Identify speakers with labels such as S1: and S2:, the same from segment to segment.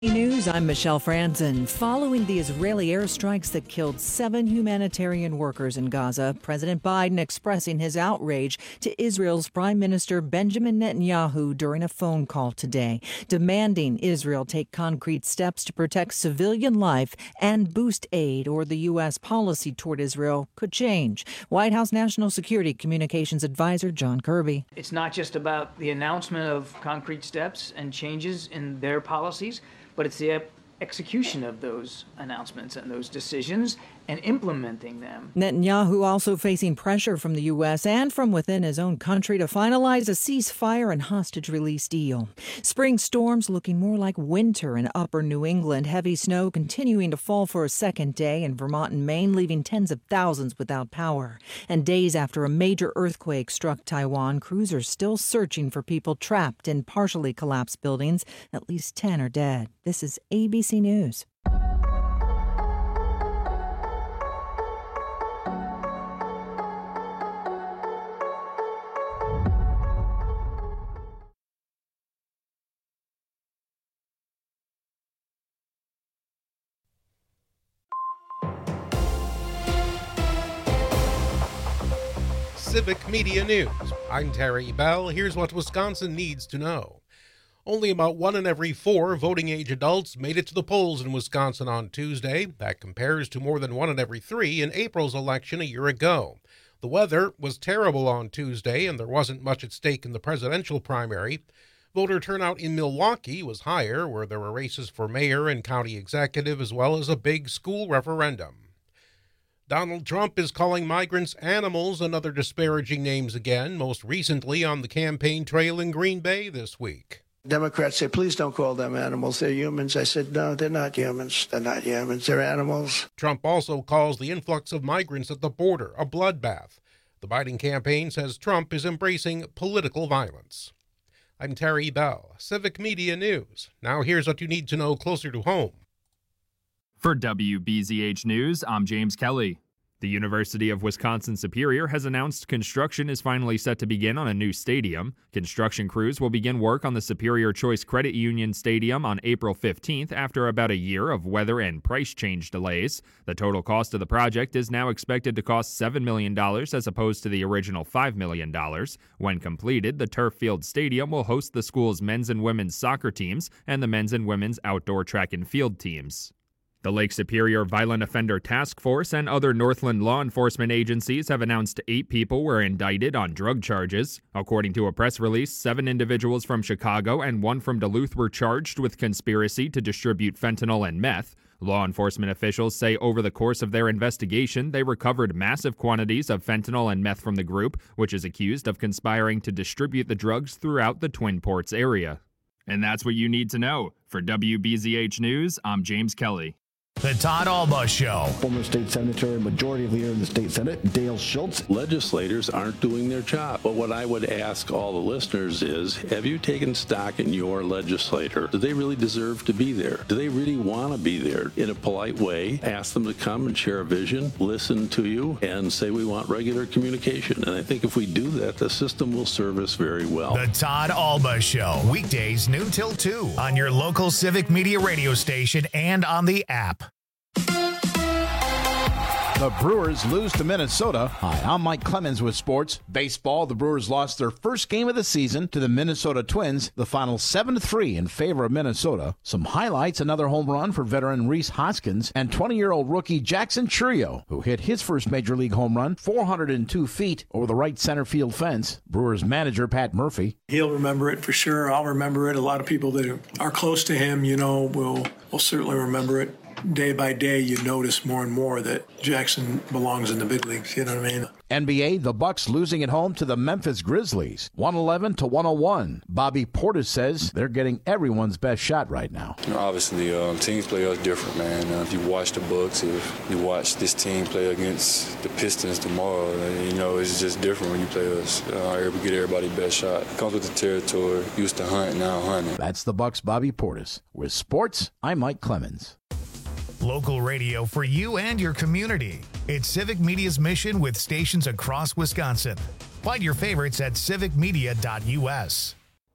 S1: News, I'm Michelle Franzen. Following the Israeli airstrikes that killed 7 humanitarian workers in Gaza, President Biden expressing his outrage to Israel's Prime Minister Benjamin Netanyahu during a phone call today, demanding Israel take concrete steps to protect civilian life and boost aid, or the U.S. policy toward Israel could change. White House National Security Communications Advisor John Kirby.
S2: It's not just about the announcement of concrete steps and changes in their policies, but it's the execution of those announcements and those decisions and implementing them.
S1: Netanyahu also facing pressure from the U.S. and from within his own country to finalize a ceasefire and hostage release deal. Spring storms looking more like winter in upper New England. Heavy snow continuing to fall for a second day in Vermont and Maine, leaving tens of thousands without power. And days after a major earthquake struck Taiwan, crews are still searching for people trapped in partially collapsed buildings. At least 10 are dead. This is ABC News.
S3: Civic Media News. I'm Terry Bell. Here's what Wisconsin needs to know. Only about 1 in every 4 voting-age adults made it to the polls in Wisconsin on Tuesday. That compares to more than 1 in every 3 in April's election a year ago. The weather was terrible on Tuesday, and there wasn't much at stake in the presidential primary. Voter turnout in Milwaukee was higher, where there were races for mayor and county executive, as well as a big school referendum. Donald Trump is calling migrants animals and other disparaging names again, most recently on the campaign trail in Green Bay this week.
S4: Democrats say, please don't call them animals. They're humans. I said, no, they're not humans. They're not humans. They're animals.
S3: Trump also calls the influx of migrants at the border a bloodbath. The Biden campaign says Trump is embracing political violence. I'm Terry Bell, Civic Media News. Now here's what you need to know closer to home.
S5: For WBZH News, I'm James Kelly. The University of Wisconsin-Superior has announced construction is finally set to begin on a new stadium. Construction crews will begin work on the Superior Choice Credit Union Stadium on April 15th after about a year of weather and price change delays. The total cost of the project is now expected to cost $7 million as opposed to the original $5 million. When completed, the turf field stadium will host the school's men's and women's soccer teams and the men's and women's outdoor track and field teams. The Lake Superior Violent Offender Task Force and other Northland law enforcement agencies have announced 8 people were indicted on drug charges. According to a press release, 7 individuals from Chicago and 1 from Duluth were charged with conspiracy to distribute fentanyl and meth. Law enforcement officials say over the course of their investigation, they recovered massive quantities of fentanyl and meth from the group, which is accused of conspiring to distribute the drugs throughout the Twin Ports area. And that's what you need to know. For WBZH News, I'm James Kelly.
S6: The Todd Alba Show.
S7: Former state senator and majority leader in the state senate, Dale Schultz.
S8: Legislators aren't doing their job. But what I would ask all the listeners is, have you taken stock in your legislator? Do they really deserve to be there? Do they really want to be there? In a polite way, ask them to come and share a vision, listen to you, and say we want regular communication. And I think if we do that, the system will serve us very well.
S6: The Todd Alba Show. Weekdays noon till 2 on your local Civic Media radio station and on the app.
S9: The Brewers lose to Minnesota. Hi, I'm Mike Clemens with sports. Baseball, the Brewers lost their first game of the season to the Minnesota Twins, the final 7-3 in favor of Minnesota. Some highlights, another home run for veteran Rhys Hoskins and 20-year-old rookie Jackson Chourio, who hit his first Major League home run 402 feet over the right center field fence. Brewers manager Pat Murphy.
S10: He'll remember it for sure. I'll remember it. A lot of people that are close to him, will certainly remember it. Day by day, you notice more and more that Jackson belongs in the big leagues. You know what I mean?
S9: NBA, the Bucks losing at home to the Memphis Grizzlies, 111-101. Bobby Portis says they're getting everyone's best shot right now.
S11: Obviously, teams play us different, man. If you watch the Bucks, if you watch this team play against the Pistons tomorrow, it's just different when you play us. We get everybody's best shot. It comes with the territory. Used to hunt, now hunting.
S9: That's the Bucks' Bobby Portis. With sports, I'm Mike Clemens.
S6: Local radio for you and your community. It's Civic Media's mission with stations across Wisconsin. Find your favorites at civicmedia.us.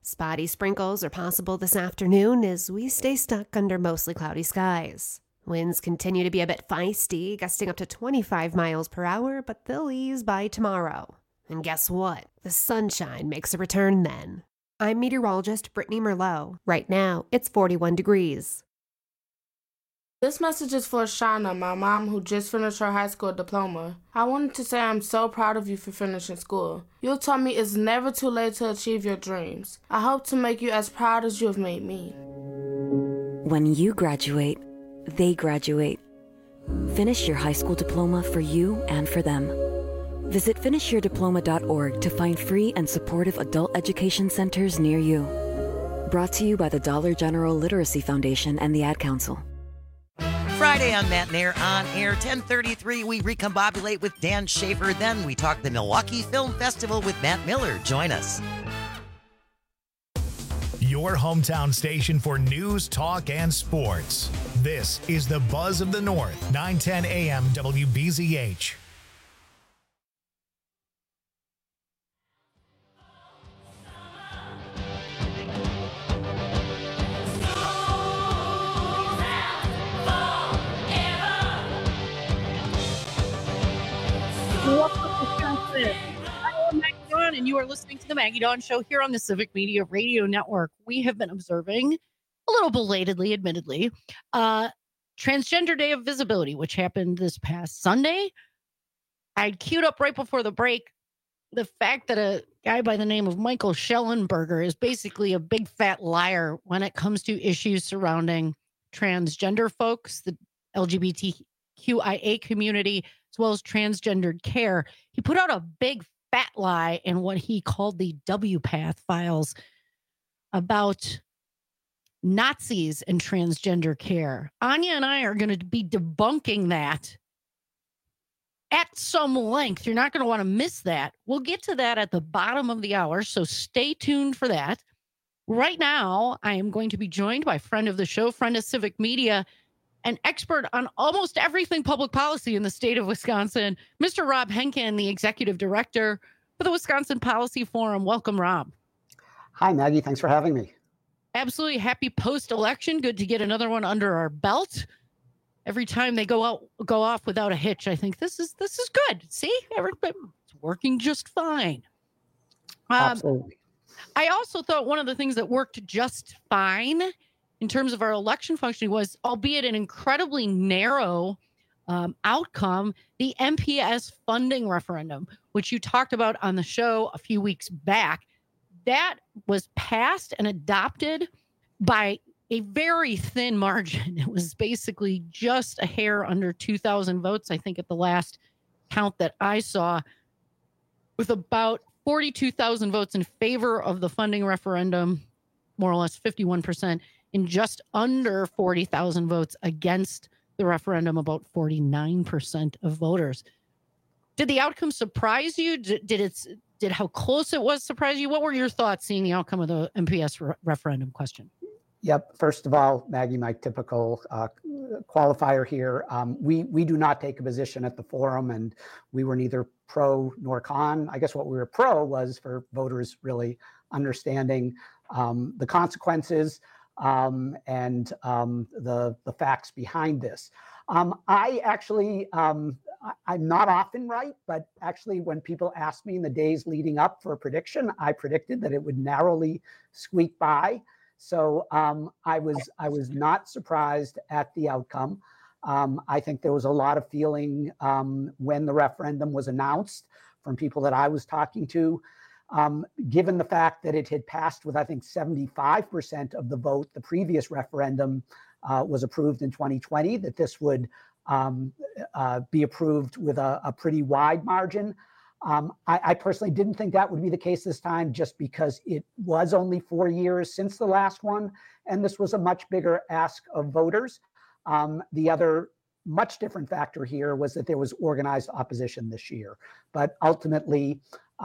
S12: Spotty sprinkles are possible this afternoon as we stay stuck under mostly cloudy skies. Winds continue to be a bit feisty, gusting up to 25 miles per hour, but they'll ease by tomorrow. And guess what? The sunshine makes a return then. I'm meteorologist Brittany Merlot. Right now, it's 41 degrees.
S13: This message is for Shauna, my mom who just finished her high school diploma. I wanted to say I'm so proud of you for finishing school. You taught me it's never too late to achieve your dreams. I hope to make you as proud as you have made me.
S14: When you graduate, they graduate. Finish your high school diploma for you and for them. Visit finishyourdiploma.org to find free and supportive adult education centers near you. Brought to you by the Dollar General Literacy Foundation and the Ad Council.
S15: Friday on Matt and Air on Air, 10:33, we recombobulate with Dan Schaefer. Then we talk the Milwaukee Film Festival with Matt Miller. Join us.
S6: Your hometown station for news, talk, and sports. This is the Buzz of the North, 910 AM WBZH.
S16: Welcome, Wisconsin. I'm Maggie Dawn, and you are listening to the Maggie Dawn Show here on the Civic Media Radio Network. We have been observing, a little belatedly, admittedly, Transgender Day of Visibility, which happened this past Sunday. I'd queued up right before the break the fact that a guy by the name of Michael Schellenberger is basically a big fat liar when it comes to issues surrounding transgender folks, the LGBTQIA community, as well as transgendered care. He put out a big fat lie in what he called the WPATH files about Nazis and transgender care. Anya and I are going to be debunking that at some length. You're not going to want to miss that. We'll get to that at the bottom of the hour, so stay tuned for that. Right now, I am going to be joined by friend of the show, friend of Civic Media, an expert on almost everything public policy in the state of Wisconsin, Mr. Rob Henkin, the executive director for the Wisconsin Policy Forum. Welcome, Rob.
S17: Hi, Maggie. Thanks for having me.
S16: Absolutely happy post-election. Good to get another one under our belt. Every time they go off without a hitch, I think this is good. See, everybody's working just fine.
S17: Absolutely.
S16: I also thought one of the things that worked just fine in terms of our election functioning was, albeit an incredibly narrow outcome, the MPS funding referendum, which you talked about on the show a few weeks back. That was passed and adopted by a very thin margin. It was basically just a hair under 2,000 votes, I think, at the last count that I saw, with about 42,000 votes in favor of the funding referendum, more or less 51%, in just under 40,000 votes against the referendum, about 49% of voters. Did the outcome surprise you? Did how close it was surprise you? What were your thoughts seeing the outcome of the MPS referendum question?
S17: Yep. First of all, Maggie, my typical qualifier here. We do not take a position at the forum, and we were neither pro nor con. I guess what we were pro was for voters really understanding the consequences and the facts behind this. I actually, I'm not often right, but actually when people asked me in the days leading up for a prediction, I predicted that it would narrowly squeak by. So I was not surprised at the outcome. I think there was a lot of feeling when the referendum was announced from people that I was talking to. Given the fact that it had passed with, I think, 75% of the vote, the previous referendum was approved in 2020, that this would be approved with a pretty wide margin. I personally didn't think that would be the case this time, just because it was only 4 years since the last one, and this was a much bigger ask of voters. The other much different factor here was that there was organized opposition this year. But ultimately,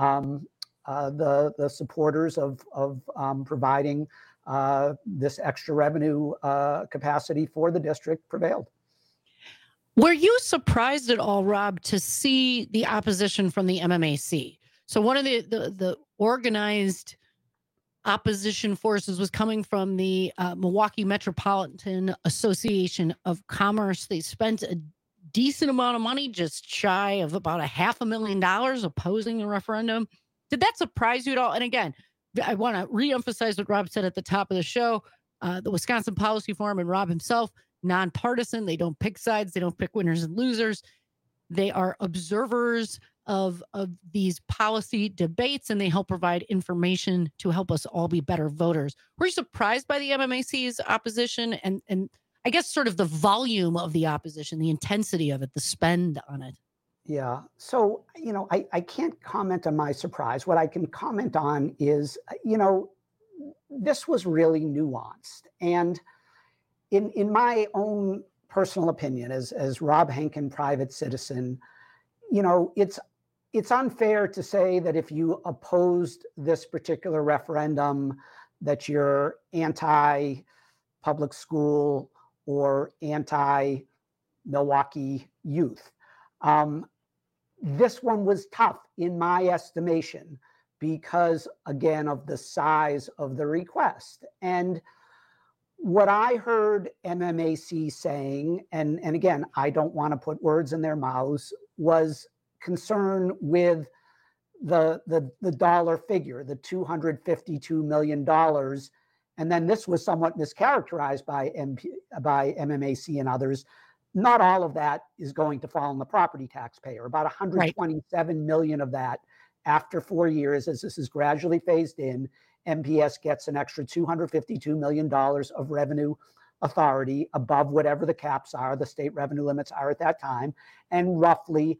S17: the supporters of providing this extra revenue capacity for the district prevailed.
S16: Were you surprised at all, Rob, to see the opposition from the MMAC? So one of the organized opposition forces was coming from the Milwaukee Metropolitan Association of Commerce. They spent a decent amount of money, just shy of about $500,000 opposing the referendum. Did that surprise you at all? And again, I want to reemphasize what Rob said at the top of the show. The Wisconsin Policy Forum and Rob himself, nonpartisan. They don't pick sides. They don't pick winners and losers. They are observers of these policy debates, and they help provide information to help us all be better voters. Were you surprised by the MMAC's opposition and I guess sort of the volume of the opposition, the intensity of it, the spend on it?
S17: Yeah. So, I can't comment on my surprise. What I can comment on is, this was really nuanced. And in my own personal opinion, as Rob Henkin, private citizen, it's unfair to say that if you opposed this particular referendum, that you're anti-public school or anti-Milwaukee youth. This one was tough in my estimation because, again, of the size of the request. And what I heard MMAC saying, and again, I don't want to put words in their mouths, was concern with the dollar figure, the $252 million. And then this was somewhat mischaracterized by MMAC and others. Not all of that is going to fall on the property taxpayer. About 127 million of that after 4 years, as this is gradually phased in, MPS gets an extra $252 million of revenue authority above whatever the caps are, the state revenue limits are at that time. And roughly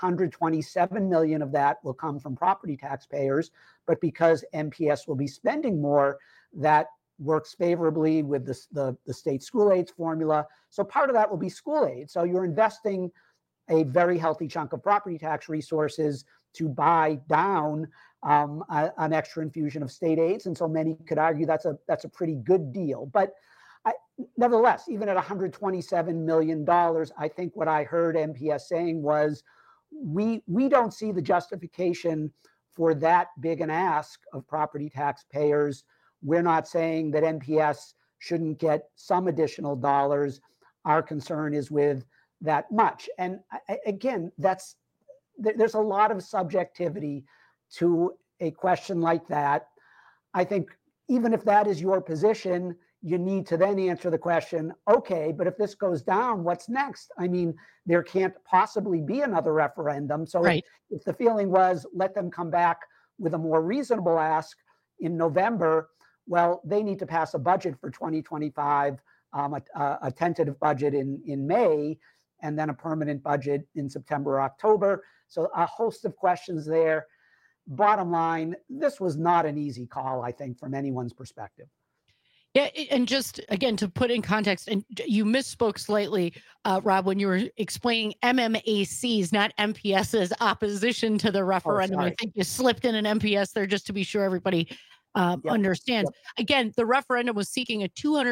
S17: 127 million of that will come from property taxpayers. But because MPS will be spending more, that works favorably with the state school aids formula. So part of that will be school aid. So you're investing a very healthy chunk of property tax resources to buy down an extra infusion of state aids. And so many could argue that's a pretty good deal. But nevertheless, even at $127 million, I think what I heard MPS saying was, we don't see the justification for that big an ask of property taxpayers. We're not saying that MPS shouldn't get some additional dollars. Our concern is with that much. And again, there's a lot of subjectivity to a question like that. I think even if that is your position, you need to then answer the question, okay, but if this goes down, what's next? I mean, there can't possibly be another referendum. So
S16: right.
S17: if the feeling was, let them come back with a more reasonable ask in November, well, they need to pass a budget for 2025, a tentative budget in May, and then a permanent budget in September or October. So a host of questions there. Bottom line, this was not an easy call, I think, from anyone's perspective.
S16: Yeah, and just, again, to put in context, and you misspoke slightly, Rob, when you were explaining MMAC's, not MPS's, opposition to the referendum. I think you slipped in an MPS there just to be sure everybody understands. Yep. Again, the referendum was seeking a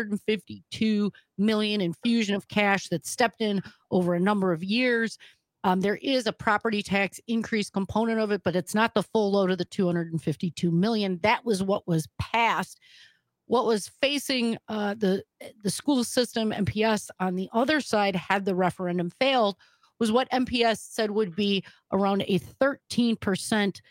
S16: $252 million infusion of cash that stepped in over a number of years. There is a property tax increase component of it, but it's not the full load of the $252 million. That was what was passed. What was facing the school system, MPS, on the other side, had the referendum failed, was what MPS said would be around a 13%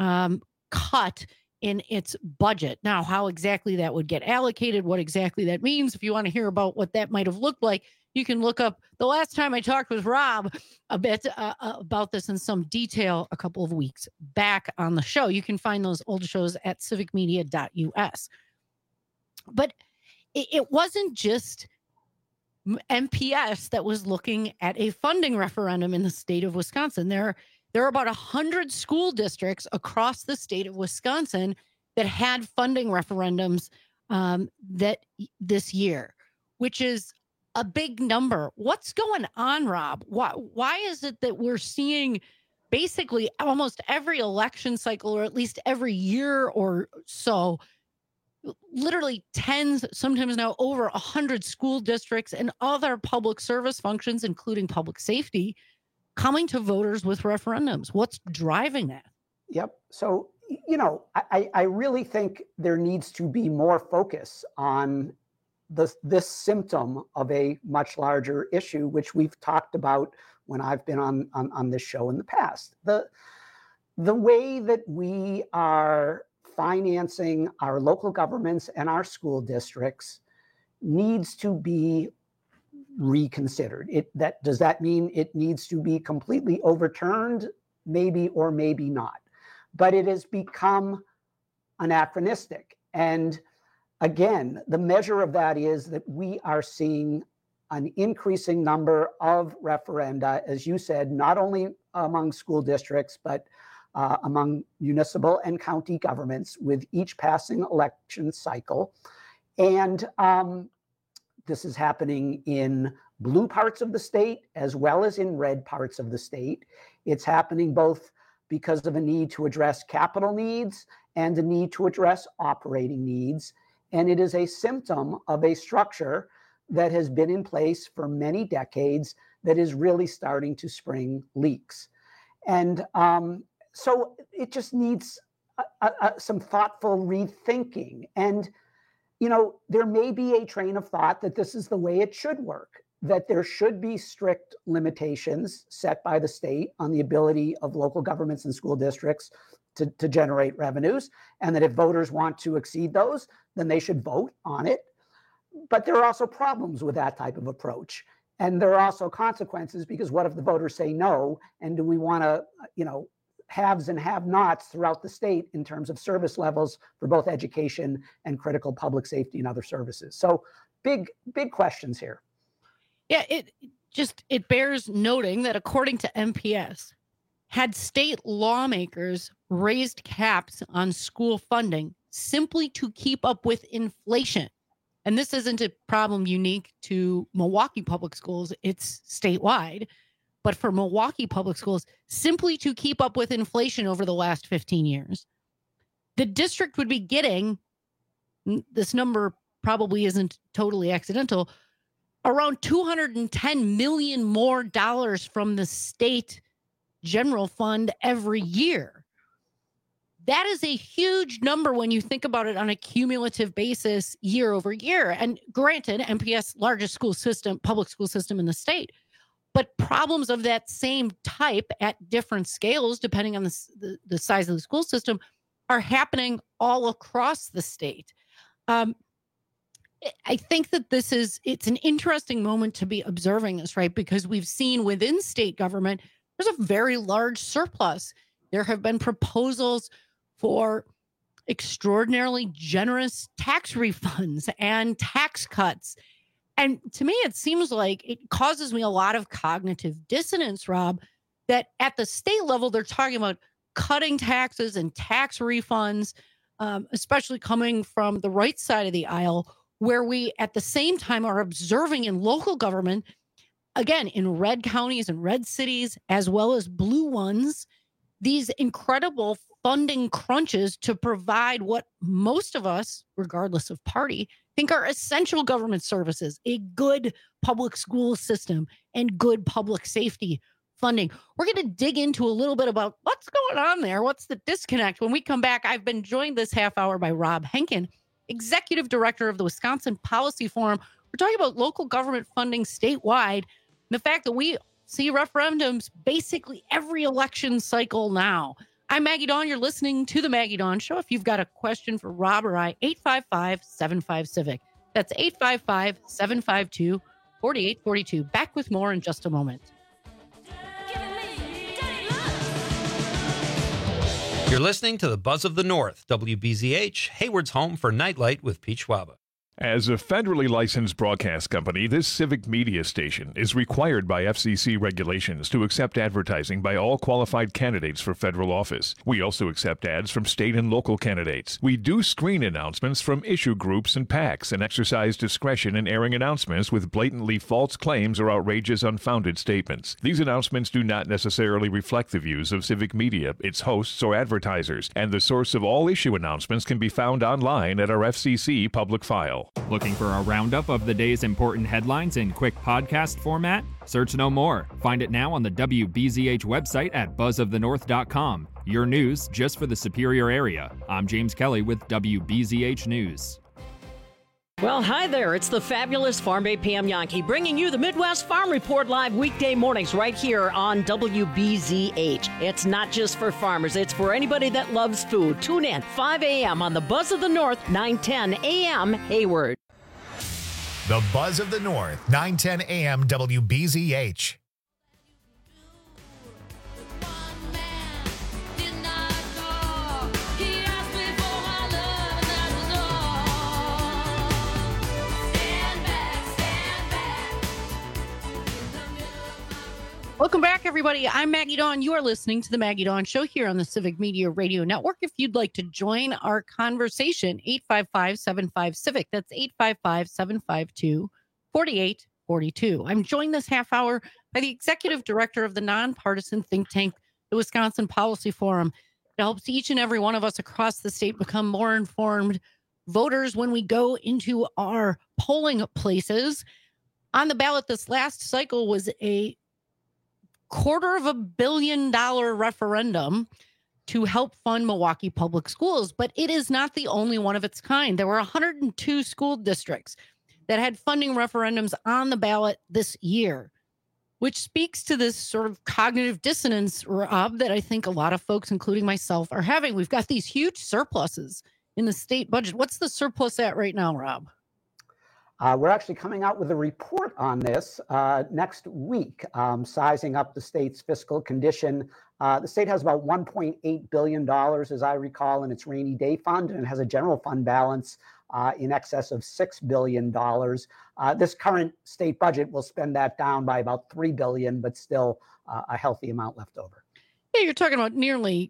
S16: cut in its budget. Now, how exactly that would get allocated, what exactly that means, if you want to hear about what that might have looked like, you can look up the last time I talked with Rob a bit about this in some detail a couple of weeks back on the show. You can find those old shows at civicmedia.us. But it wasn't just MPS that was looking at a funding referendum in the state of Wisconsin. There are about 100 school districts across the state of Wisconsin that had funding referendums that this year, which is a big number. What's going on, Rob? Why is it that we're seeing basically almost every election cycle, or at least every year or so, literally tens, sometimes now over 100 school districts and other public service functions, including public safety, coming to voters with referendums? What's driving that?
S17: Yep. So, I really think there needs to be more focus on this symptom of a much larger issue, which we've talked about when I've been on this show in the past. The way that we are financing our local governments and our school districts needs to be reconsidered. Does that mean it needs to be completely overturned? Maybe or maybe not. But it has become anachronistic. And again, the measure of that is that we are seeing an increasing number of referenda, as you said, not only among school districts, but among municipal and county governments with each passing election cycle. And this is happening in blue parts of the state as well as in red parts of the state. It's happening both because of a need to address capital needs and a need to address operating needs. And it is a symptom of a structure that has been in place for many decades that is really starting to spring leaks. And so it just needs some thoughtful rethinking. And, there may be a train of thought that this is the way it should work, that there should be strict limitations set by the state on the ability of local governments and school districts to generate revenues, and that if voters want to exceed those, then they should vote on it. But there are also problems with that type of approach. And there are also consequences, because what if the voters say no? And do we want to, haves and have-nots throughout the state in terms of service levels for both education and critical public safety and other services? So big questions here.
S16: Yeah, it bears noting that according to MPS, had state lawmakers raised caps on school funding simply to keep up with inflation, and this isn't a problem unique to Milwaukee Public Schools, it's statewide, but for Milwaukee Public Schools, simply to keep up with inflation over the last 15 years, the district would be getting, this number probably isn't totally accidental, around $210 million more dollars from the state general fund every year. That is a huge number when you think about it on a cumulative basis year over year. And granted, MPS, largest school system, public school system in the state, but problems of that same type at different scales, depending on the size of the school system, are happening all across the state. I think that it's an interesting moment to be observing this, right? Because we've seen within state government, there's a very large surplus. There have been proposals for extraordinarily generous tax refunds and tax cuts. And to me, it seems like it causes me a lot of cognitive dissonance, Rob, that at the state level, they're talking about cutting taxes and tax refunds, especially coming from the right side of the aisle, where we at the same time are observing in local government, again, in red counties and red cities, as well as blue ones, these incredible funding crunches to provide what most of us, regardless of party, think are essential government services, a good public school system and good public safety funding. We're going to dig into a little bit about what's going on there. What's the disconnect? When we come back, I've been joined this half hour by Rob Henkin, Executive Director of the Wisconsin Policy Forum. We're talking about local government funding statewide and the fact that we see referendums basically every election cycle now. I'm Maggie Dawn. You're listening to The Maggie Dawn Show. If you've got a question for Rob or I, 855-75-CIVIC. That's 855-752-4842. Back with more in just a moment.
S18: You're listening to the Buzz of the North, WBZH, Hayward's home for Nightlight with Pete Schwaba.
S19: As a federally licensed broadcast company, this civic media station is required by FCC regulations to accept advertising by all qualified candidates for federal office. We also accept ads from state and local candidates. We do screen announcements from issue groups and PACs and exercise discretion in airing announcements with blatantly false claims or outrageous, unfounded statements. These announcements do not necessarily reflect the views of civic media, its hosts, or advertisers, and the source of all issue announcements can be found online at our FCC public file.
S5: April. Looking for a roundup of the day's important headlines in quick podcast format? Search no more. Find it now on the WBZH website at buzzofthenorth.com. Your news just for the Superior area. I'm James Kelly with WBZH News.
S20: Well, hi there. It's the fabulous Farm Bay Pam Yankee bringing you the Midwest Farm Report live weekday mornings right here on WBZH. It's not just for farmers. It's for anybody that loves food. Tune in 5 a.m. on the Buzz of the North, 9:10 a.m. Hayward.
S6: The Buzz of the North, 9:10 a.m. WBZH.
S16: Welcome back, everybody. I'm Maggie Dawn. You are listening to the Maggie Dawn Show here on the Civic Media Radio Network. If you'd like to join our conversation, 855-75-CIVIC. That's 855-752-4842. I'm joined this half hour by the executive director of the nonpartisan think tank, the Wisconsin Policy Forum. It helps each and every one of us across the state become more informed voters when we go into our polling places. On the ballot this last cycle was a $250 million referendum to help fund Milwaukee public schools, but it is not the only one of its kind. There were 102 school districts that had funding referendums on the ballot this year, which speaks to this sort of cognitive dissonance, Rob, that I think a lot of folks, including myself, are having. We've got these huge surpluses in the state budget. What's the surplus at right now, Rob?
S17: We're actually coming out with a report on this next week, sizing up the state's fiscal condition. The state has about $1.8 billion, as I recall, in its rainy day fund, and it has a general fund balance in excess of $6 billion. This current state budget will spend that down by about $3 billion, but still a healthy amount left over.
S16: Yeah, you're talking about nearly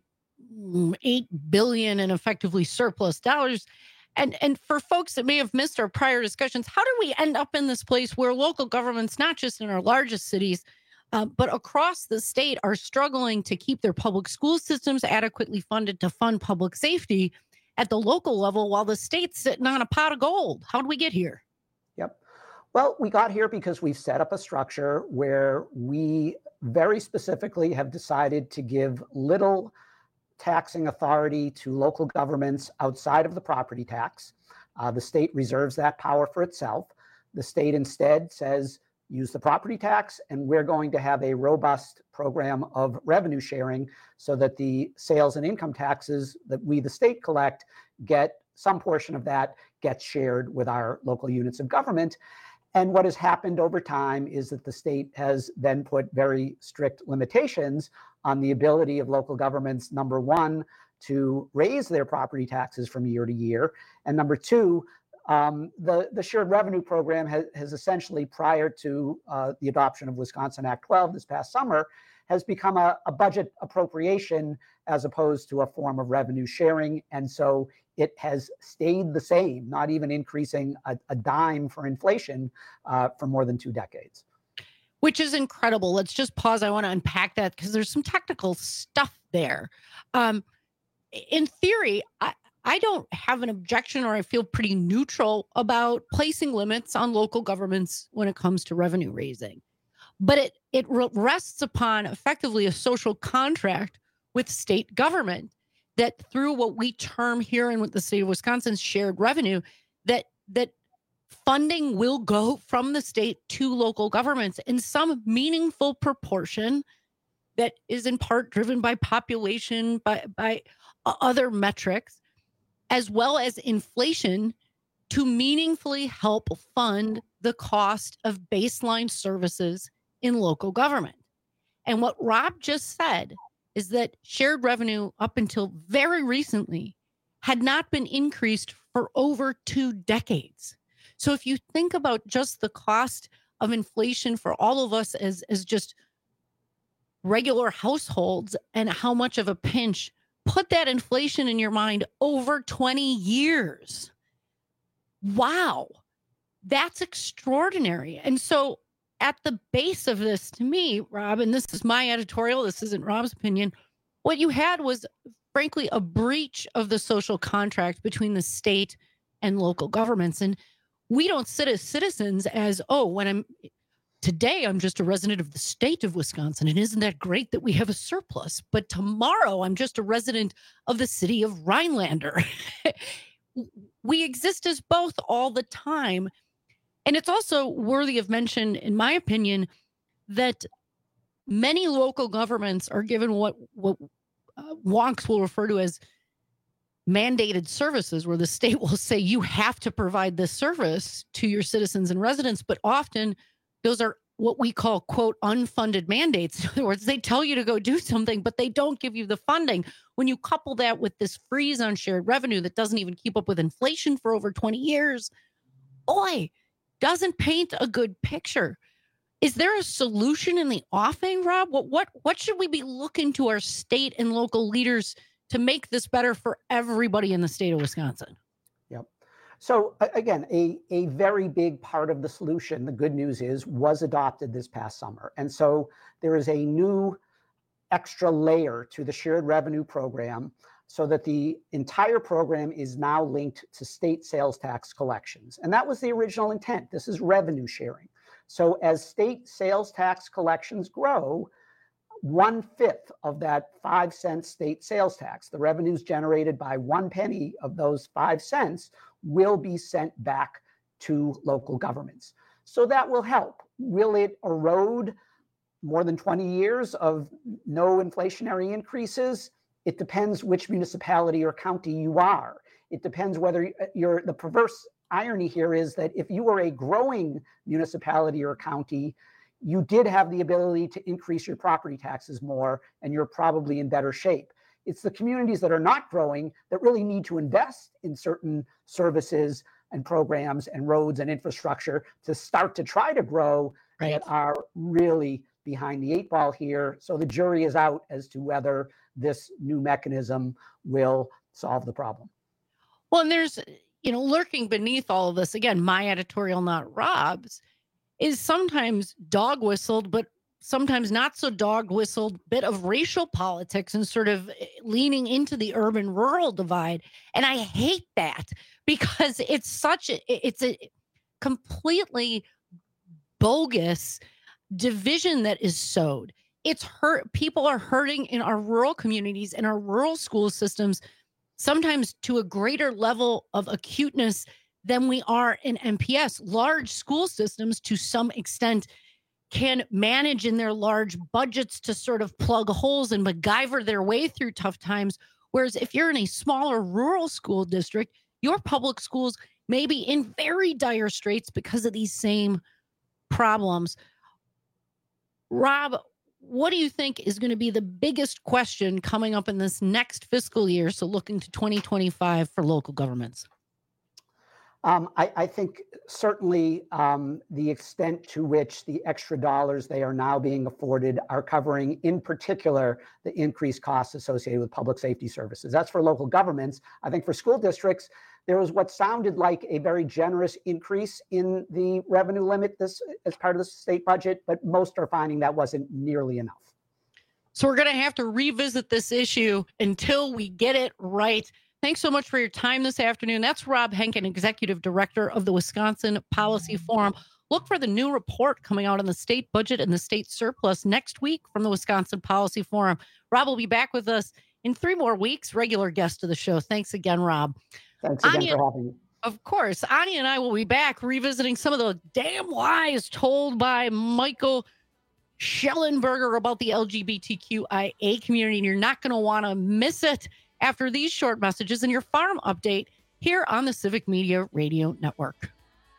S16: $8 billion in effectively surplus dollars. And for folks that may have missed our prior discussions, how do we end up in this place where local governments, not just in our largest cities, but across the state, are struggling to keep their public school systems adequately funded to fund public safety at the local level while the state's sitting on a pot of gold? How did we get here?
S17: Yep. Well, we got here because we've set up a structure where we very specifically have decided to give little taxing authority to local governments outside of the property tax. The state reserves that power for itself. The state instead says, use the property tax, and we're going to have a robust program of revenue sharing so that the sales and income taxes that we, the state, collect, get some portion of that gets shared with our local units of government. And what has happened over time is that the state has then put very strict limitations on the ability of local governments, number one, to raise their property taxes from year to year. And number two, the shared revenue program has essentially, prior to the adoption of Wisconsin Act 12 this past summer, has become a budget appropriation as opposed to a form of revenue sharing. And so it has stayed the same, not even increasing a dime for inflation for more than 2 decades.
S16: Which is incredible. Let's just pause. I want to unpack that because there's some technical stuff there. In theory, I don't have an objection, or I feel pretty neutral about placing limits on local governments when it comes to revenue raising. But it rests upon effectively a social contract with state government that, through what we term here in the state of Wisconsin shared revenue, that funding will go from the state to local governments in some meaningful proportion that is in part driven by population, by other metrics, as well as inflation, to meaningfully help fund the cost of baseline services in local government. And what Rob just said is that shared revenue up until very recently had not been increased for over 2 decades. So if you think about just the cost of inflation for all of us as just regular households and how much of a pinch, put that inflation in your mind over 20 years. Wow, that's extraordinary. And so at the base of this, to me, Rob, and this is my editorial, this isn't Rob's opinion, what you had was, frankly, a breach of the social contract between the state and local governments. And we don't sit as citizens as, today I'm just a resident of the state of Wisconsin, and isn't that great that we have a surplus? But tomorrow I'm just a resident of the city of Rhinelander. We exist as both all the time. And it's also worthy of mention, in my opinion, that many local governments are given what wonks will refer to as mandated services, where the state will say you have to provide this service to your citizens and residents, but often those are what we call, quote, unfunded mandates. In other words, they tell you to go do something, but they don't give you the funding. When you couple that with this freeze on shared revenue that doesn't even keep up with inflation for over 20 years, doesn't paint a good picture. Is there a solution in the offing, Rob? What should we be looking to our state and local leaders to make this better for everybody in the state of Wisconsin?
S17: Yep. So again, a very big part of the solution, the good news is, was adopted this past summer. And so there is a new extra layer to the shared revenue program so that the entire program is now linked to state sales tax collections. And that was the original intent. This is revenue sharing. So as state sales tax collections grow, 1/5 of that 5 cent state sales tax, the revenues generated by 1 penny of those 5 cents, will be sent back to local governments. So that will help. Will it erode more than 20 years of no inflationary increases? It depends which municipality or county you are. It depends whether the perverse irony here is that if you were a growing municipality or county, you did have the ability to increase your property taxes more, and you're probably in better shape. It's the communities that are not growing that really need to invest in certain services and programs and roads and infrastructure to start to try to grow, that are really behind the 8 ball here. So the jury is out as to whether this new mechanism will solve the problem.
S16: Well, and there's, lurking beneath all of this, again, my editorial, not Rob's, is sometimes dog whistled, but sometimes not so dog whistled bit of racial politics and sort of leaning into the urban rural divide. And I hate that because it's a completely bogus division that is sowed. It's hurt. People are hurting in our rural communities and our rural school systems, sometimes to a greater level of acuteness than we are in MPS. Large school systems, to some extent, can manage in their large budgets to sort of plug holes and MacGyver their way through tough times. Whereas if you're in a smaller rural school district, your public schools may be in very dire straits because of these same problems. Rob, what do you think is going to be the biggest question coming up in this next fiscal year, so looking to 2025 for local governments?
S17: I think certainly the extent to which the extra dollars they are now being afforded are covering, in particular, the increased costs associated with public safety services. That's for local governments. I think for school districts, there was what sounded like a very generous increase in the revenue limit as part of the state budget, but most are finding that wasn't nearly enough.
S16: So we're going to have to revisit this issue until we get it right. Thanks so much for your time this afternoon. That's Rob Henkin, Executive Director of the Wisconsin Policy Forum. Look for the new report coming out on the state budget and the state surplus next week from the Wisconsin Policy Forum. Rob will be back with us in 3 more weeks, regular guest of the show. Thanks again, Rob.
S17: Thanks again for having me.
S16: Of course, Anya and I will be back revisiting some of the damn lies told by Michael Schellenberger about the LGBTQIA community, and you're not going to want to miss it after these short messages and your farm update here on the Civic Media Radio Network.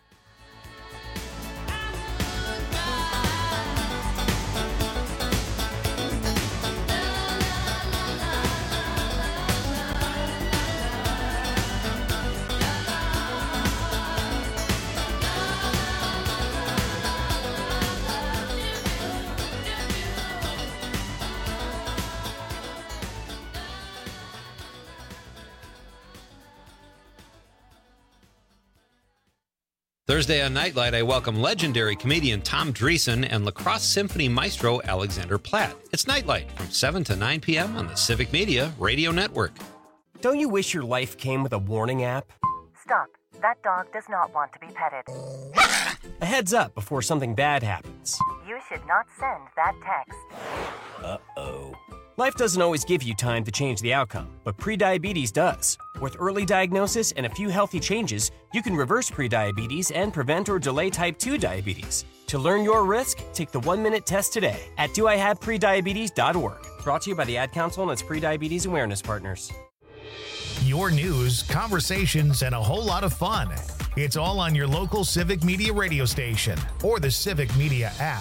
S18: Thursday on Nightlight, I welcome legendary comedian Tom Dreesen and lacrosse symphony maestro Alexander Platt. It's Nightlight from 7 to 9 p.m. on the Civic Media Radio Network.
S21: Don't you wish your life came with a warning app?
S22: Stop.
S21: That dog does not want to be petted.
S22: A heads up before something bad happens.
S21: You should not send that text.
S22: Uh-oh. Life doesn't always give you time to change the outcome, but prediabetes does. With early diagnosis and a few healthy changes, you can reverse prediabetes and prevent or delay type 2 diabetes. To learn your risk, take the 1-minute test today at doihaveprediabetes.org. Brought to you by the Ad Council and its prediabetes awareness partners.
S6: Your news, conversations, and a whole lot of fun. It's all on your local Civic Media radio station or the Civic Media app.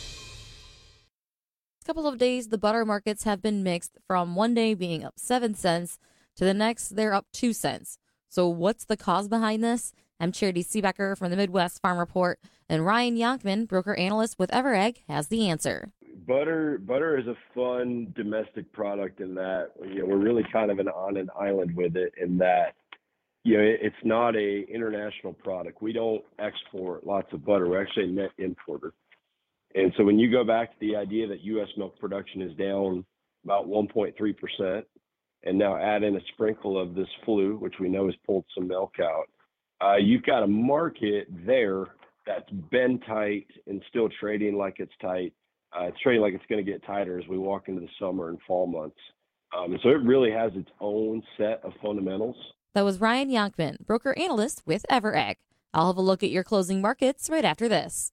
S23: Couple of days, the butter markets have been mixed, from one day being up 7 cents to the next they're up 2 cents. So what's the cause behind this? I'm Charity Seebecker from the Midwest Farm Report, and Ryan Yonkman, broker analyst with Everegg, has the answer.
S24: Butter is a fun domestic product in that, we're really kind of on an island with it, in that it's not a international product. We don't export lots of butter. We're actually a net importer. And so when you go back to the idea that U.S. milk production is down about 1.3%, and now add in a sprinkle of this flu, which we know has pulled some milk out, you've got a market there that's been tight and still trading like it's tight. It's trading like it's going to get tighter as we walk into the summer and fall months. And so it really has its own set of fundamentals.
S23: That was Ryan Yonkman, broker analyst with Everegg. I'll have a look at your closing markets right after this.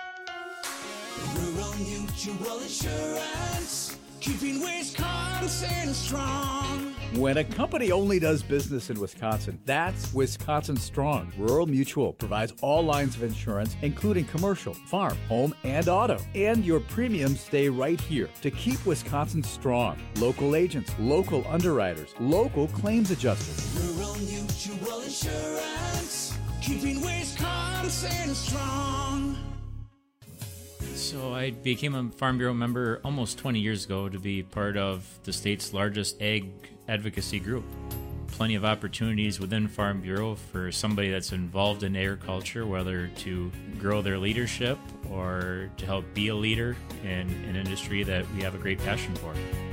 S25: Rural Mutual Insurance, keeping Wisconsin strong.
S26: When a company only does business in Wisconsin, that's Wisconsin Strong. Rural Mutual provides all lines of insurance, including commercial, farm, home, and auto. And your premiums stay right here to keep Wisconsin strong. Local agents, local underwriters, local claims adjusters.
S25: Rural Mutual Insurance, keeping Wisconsin strong.
S27: So I became a Farm Bureau member almost 20 years ago to be part of the state's largest ag advocacy group. Plenty of opportunities within Farm Bureau for somebody that's involved in agriculture, whether to grow their leadership or to help be a leader in an industry that we have a great passion for.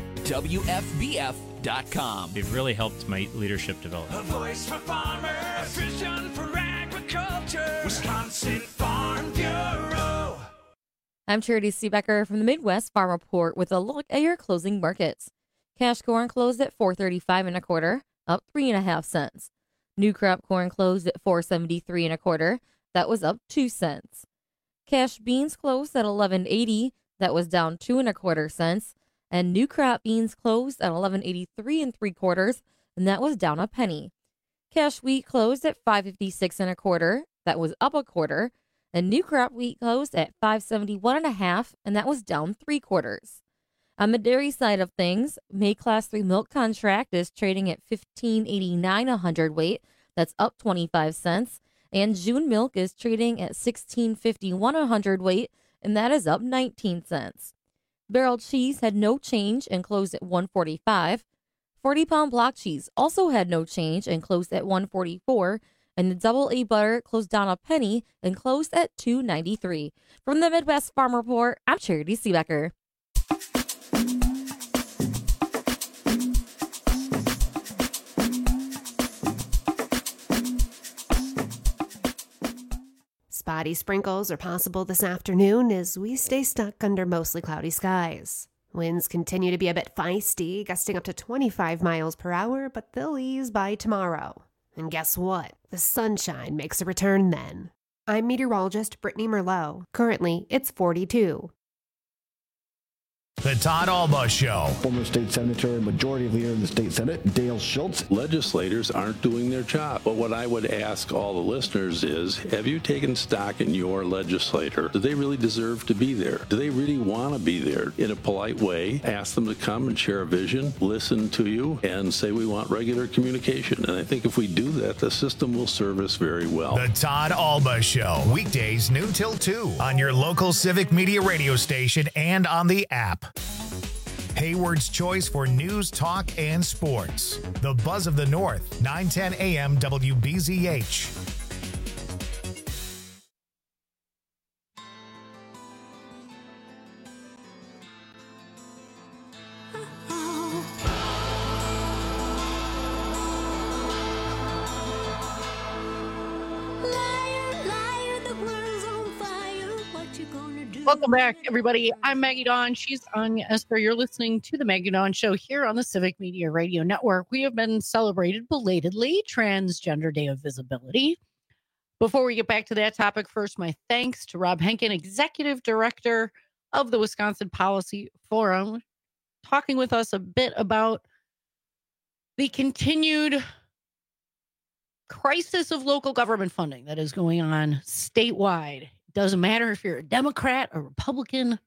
S28: WFBF.com.
S27: They've really helped my leadership develop.
S25: A voice for farmers, a vision for agriculture, Wisconsin Farm Bureau.
S23: I'm Charity Seebecker from the Midwest Farm Report with a look at your closing markets. Cash corn closed at $4.35 1/4, up 3.5 cents. New crop corn closed at $4.73 1/4, that was up 2 cents. Cash beans closed at $11.80, that was down 2 1/4 cents. And new crop beans closed at $11.83 3/4, and that was down a penny. Cash wheat closed at $5.56 1/4, that was up 1/4. And new crop wheat closed at $5.71 1/2, and that was down 3/4. On the dairy side of things, May Class 3 milk contract is trading at $15.89 a hundredweight, that's up 25 cents. And June milk is trading at $16.51 a hundredweight, and that is up 19 cents. Barrel cheese had no change and closed at $1.45. 40-pound block cheese also had no change and closed at $1.44. And the double A butter closed down a penny and closed at $2.93. From the Midwest Farm Report, I'm Charity Seebecker.
S12: Spotty sprinkles are possible this afternoon as we stay stuck under mostly cloudy skies. Winds continue to be a bit feisty, gusting up to 25 miles per hour, but they'll ease by tomorrow. And guess what? The sunshine makes a return then. I'm meteorologist Brittany Merlot. Currently, it's 42.
S6: The Todd Alba Show.
S7: Former state senator and majority leader in the state senate, Dale Schultz.
S8: Legislators aren't doing their job. But what I would ask all the listeners is, have you taken stock in your legislator? Do they really deserve to be there? Do they really want to be there? In a polite way, ask them to come and share a vision, listen to you, and say we want regular communication. And I think if we do that, the system will serve us very well.
S6: The Todd Alba Show. Weekdays noon till 2 on your local Civic Media radio station and on the app. Hayward's choice for news, talk, and sports. The Buzz of the North, 910 AM WBZH.
S16: Welcome back, everybody. I'm Maggie Dawn. She's Anya Esper. You're listening to the Maggie Dawn Show here on the Civic Media Radio Network. We have been celebrated belatedly Transgender Day of Visibility. Before we get back to that topic, first, my thanks to Rob Henkin, Executive Director of the Wisconsin Policy Forum, talking with us a bit about the continued crisis of local government funding that is going on statewide. Doesn't matter if you're a Democrat or Republican.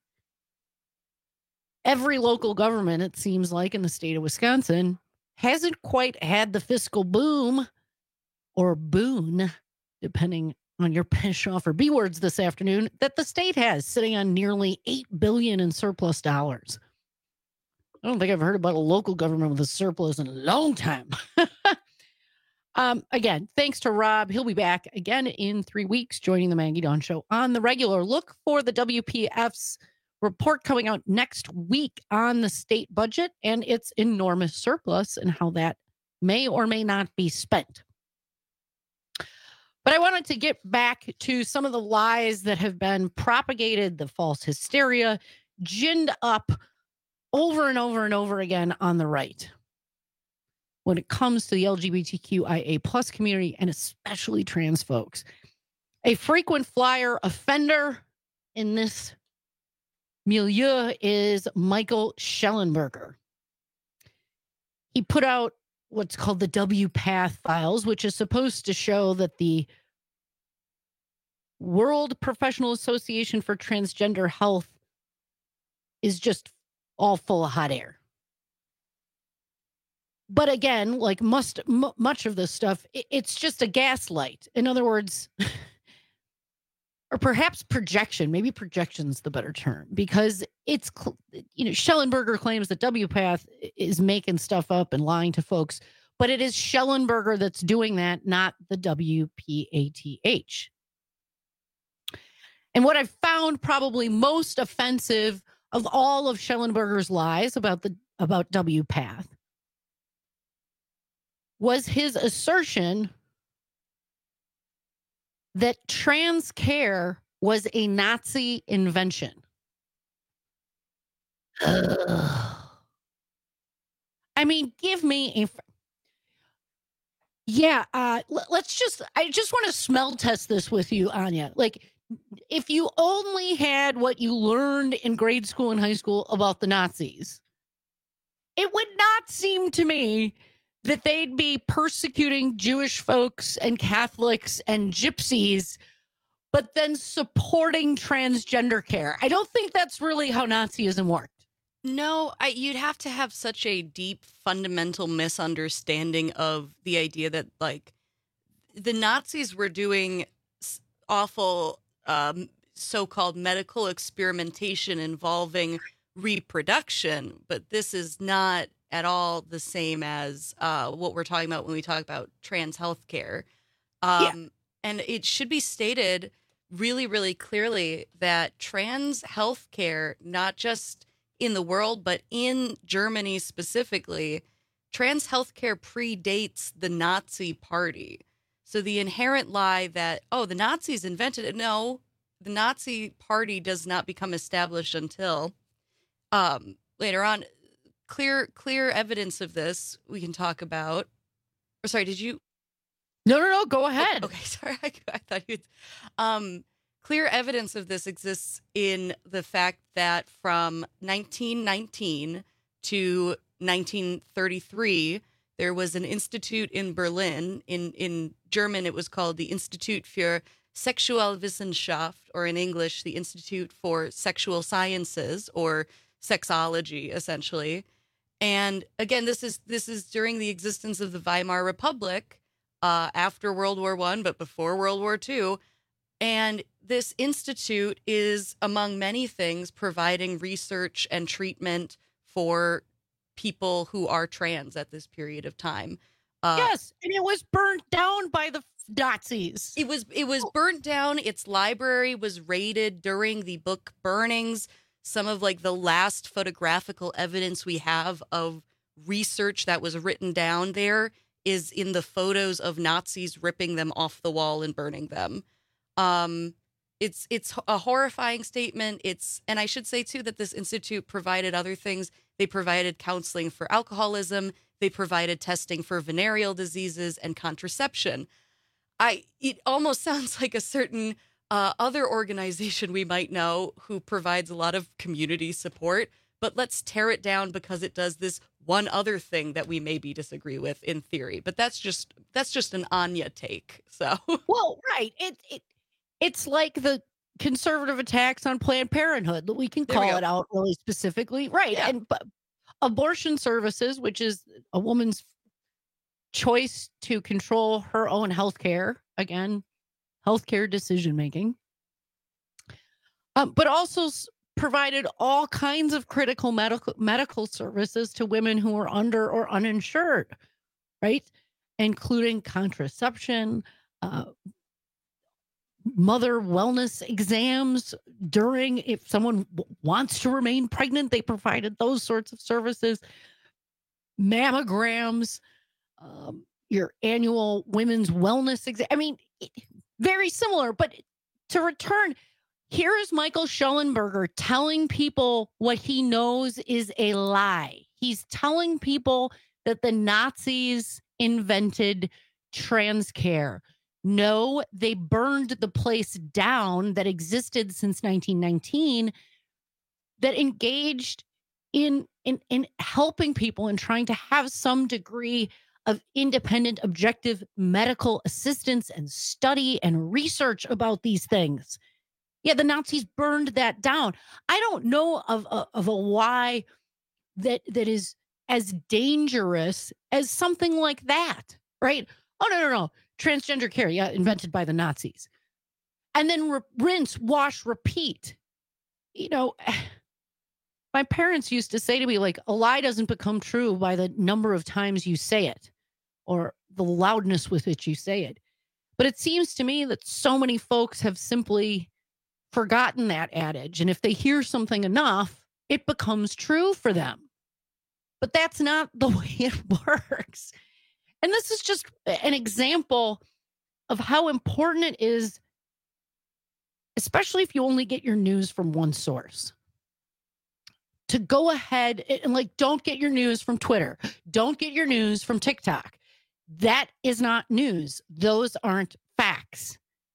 S16: Every local government, it seems like, in the state of Wisconsin hasn't quite had the fiscal boom or boon, depending on your Bischoff or B words this afternoon, that the state has, sitting on nearly $8 billion in surplus dollars. I don't think I've heard about a local government with a surplus in a long time. Again, thanks to Rob. He'll be back again in 3 weeks, joining the Maggie Dawn Show on the regular. Look for the WPF's report coming out next week on the state budget and its enormous surplus and how that may or may not be spent. But I wanted to get back to some of the lies that have been propagated, the false hysteria, ginned up over and over and over again on the right when it comes to the LGBTQIA plus community and especially trans folks. A frequent flyer offender in this milieu is Michael Schellenberger. He put out what's called the WPATH files, which is supposed to show that the World Professional Association for Transgender Health is just all full of hot air. But again, like much of this stuff, it's just a gaslight. In other words, or perhaps projection. Maybe projection's the better term, because it's, Schellenberger claims that WPATH is making stuff up and lying to folks, but it is Schellenberger that's doing that, not the WPATH. And what I've found probably most offensive of all of Schellenberger's lies about WPATH was his assertion that trans care was a Nazi invention. Ugh. I mean, give me a... Yeah, I just want to smell test this with you, Anya. Like, if you only had what you learned in grade school and high school about the Nazis, it would not seem to me that they'd be persecuting Jewish folks and Catholics and gypsies, but then supporting transgender care. I don't think that's really how Nazism worked.
S1: No, you'd have to have such a deep, fundamental misunderstanding of the idea that, like, the Nazis were doing awful so-called medical experimentation involving reproduction, but this is not at all the same as what we're talking about when we talk about trans healthcare. And it should be stated really, really clearly that trans healthcare, not just in the world, but in Germany specifically, trans healthcare predates the Nazi Party. So the inherent lie that, the Nazis invented it. No, the Nazi Party does not become established until later on. Clear evidence of this we can talk about. Or sorry, did you?
S16: No, go ahead.
S1: Okay, sorry. I thought you'd. Clear evidence of this exists in the fact that from 1919 to 1933, there was an institute in Berlin. In German, it was called the Institut für Sexualwissenschaft, or in English, the Institute for Sexual Sciences, or sexology, essentially. And again, this is during the existence of the Weimar Republic, after World War I, but before World War II. And this institute is, among many things, providing research and treatment for people who are trans at this period of time.
S16: Yes, and it was burnt down by the Nazis.
S1: It was burnt down. Its library was raided during the book burnings. Some of the last photographical evidence we have of research that was written down there is in the photos of Nazis ripping them off the wall and burning them. It's a horrifying statement. And I should say too that this institute provided other things. They provided counseling for alcoholism. They provided testing for venereal diseases and contraception. It almost sounds like a certain other organization we might know who provides a lot of community support, but let's tear it down because it does this one other thing that we maybe disagree with in theory. But that's just an Anya take. So
S16: well, right. It's like the conservative attacks on Planned Parenthood that we can call it out really specifically. Right.
S1: Yeah.
S16: And abortion services, which is a woman's choice to control her own health care. Again, healthcare decision making. But also provided all kinds of critical medical services to women who are under or uninsured, right? Including contraception, mother wellness exams during, if someone wants to remain pregnant, they provided those sorts of services, mammograms, your annual women's wellness exam. I mean, very similar, but to return, here is Michael Schellenberger telling people what he knows is a lie. He's telling people that the Nazis invented trans care. No, they burned the place down that existed since 1919 that engaged in helping people and trying to have some degree of independent, objective medical assistance and study and research about these things. Yeah, the Nazis burned that down. I don't know of a why that is as dangerous as something like that, right? Oh, no. Transgender care, yeah, invented by the Nazis. And then rinse, wash, repeat. You know, my parents used to say to me, like, a lie doesn't become true by the number of times you say it or the loudness with which you say it. But it seems to me that so many folks have simply forgotten that adage. And if they hear something enough, it becomes true for them. But that's not the way it works. And this is just an example of how important it is, especially if you only get your news from one source, to go ahead and don't get your news from Twitter. Don't get your news from TikTok. That is not news. Those aren't facts.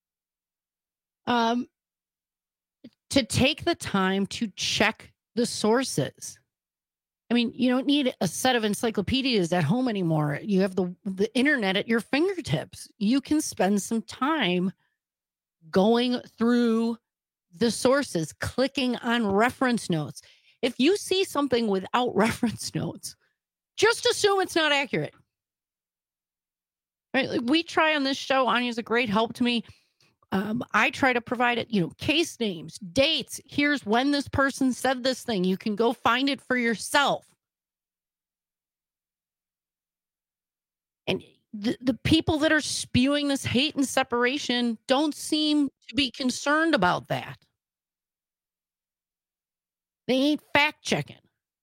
S16: To take the time to check the sources. I mean, you don't need a set of encyclopedias at home anymore. You have the internet at your fingertips. You can spend some time going through the sources, clicking on reference notes. If you see something without reference notes, just assume it's not accurate. Right? We try on this show. Anya's a great help to me. I try to provide it, case names, dates. Here's when this person said this thing. You can go find it for yourself. And the people that are spewing this hate and separation don't seem to be concerned about that. They ain't fact checking.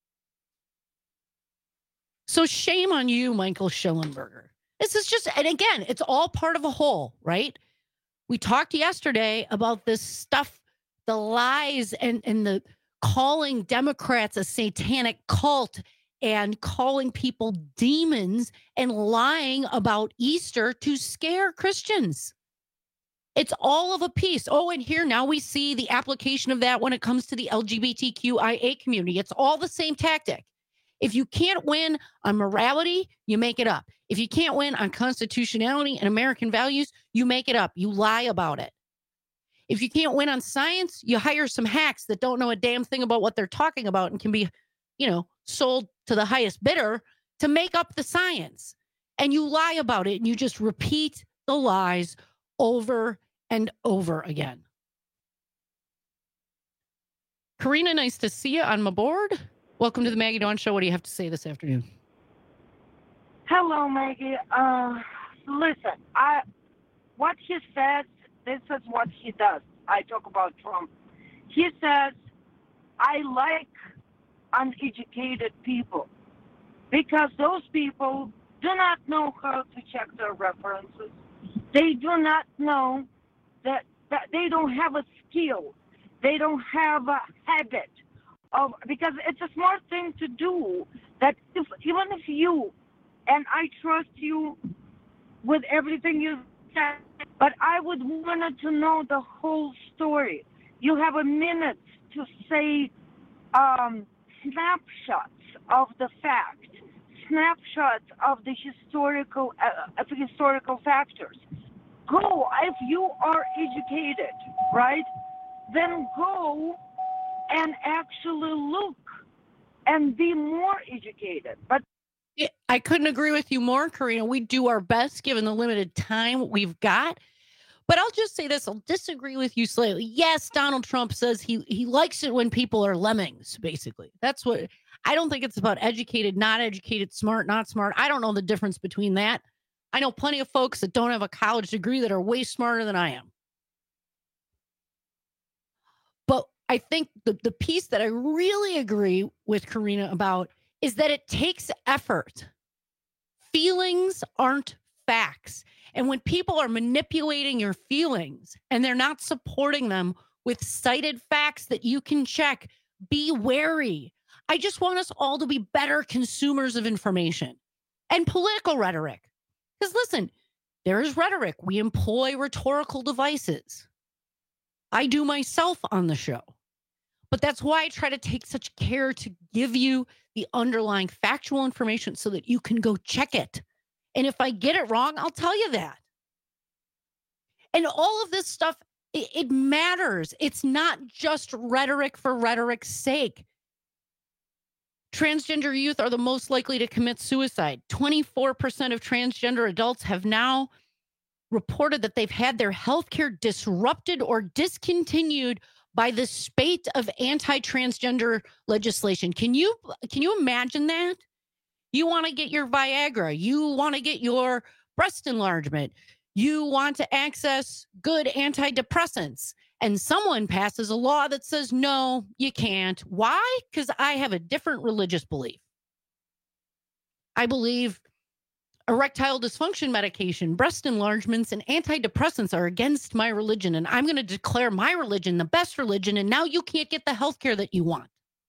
S16: So shame on you, Michael Schellenberger. This is just, and again, it's all part of a whole, right? We talked yesterday about this stuff, the lies and the calling Democrats a satanic cult and calling people demons and lying about Easter to scare Christians. It's all of a piece. Oh, and here now we see the application of that when it comes to the LGBTQIA community. It's all the same tactic. If you can't win on morality, you make it up. If you can't win on constitutionality and American values, you make it up. You lie about it. If you can't win on science, you hire some hacks that don't know a damn thing about what they're talking about and can be, sold to the highest bidder to make up the science. And you lie about it and you just repeat the lies over and over again. Karina, nice to see you on my board. Welcome to the Maggie Dawn Show. What do you have to say this afternoon?
S2: Hello, Maggie. Listen, what he says, this is what he does. I talk about Trump. He says, I like uneducated people because those people do not know how to check their references. They do not know that they don't have a skill. They don't have a habit of, because it's a smart thing to do, that even if you, and I trust you with everything you said, but I would want to know the whole story. You have a minute to say snapshots of the fact, snapshots of the historical factors. Go, if you are educated, right, then go and actually look and be more educated. But
S16: I couldn't agree with you more, Karina. We do our best given the limited time we've got. But I'll just say this. I'll disagree with you slightly. Yes, Donald Trump says he likes it when people are lemmings, basically. That's what, I don't think it's about educated, not educated, smart, not smart. I don't know the difference between that. I know plenty of folks that don't have a college degree that are way smarter than I am. But I think the piece that I really agree with Karina about is that it takes effort. Feelings aren't facts. And when people are manipulating your feelings and they're not supporting them with cited facts that you can check, be wary. I just want us all to be better consumers of information and political rhetoric. Because listen, there is rhetoric. We employ rhetorical devices. I do myself on the show. But that's why I try to take such care to give you the underlying factual information so that you can go check it. And if I get it wrong, I'll tell you that. And all of this stuff, it matters. It's not just rhetoric for rhetoric's sake. Transgender youth are the most likely to commit suicide. 24% of transgender adults have now reported that they've had their healthcare disrupted or discontinued by the spate of anti-transgender legislation. Can you imagine that? You want to get your Viagra. You want to get your breast enlargement. You want to access good antidepressants. And someone passes a law that says, no, you can't. Why? Because I have a different religious belief. I believe erectile dysfunction medication, breast enlargements, and antidepressants are against my religion. And I'm going to declare my religion the best religion. And now you can't get the health care that you want.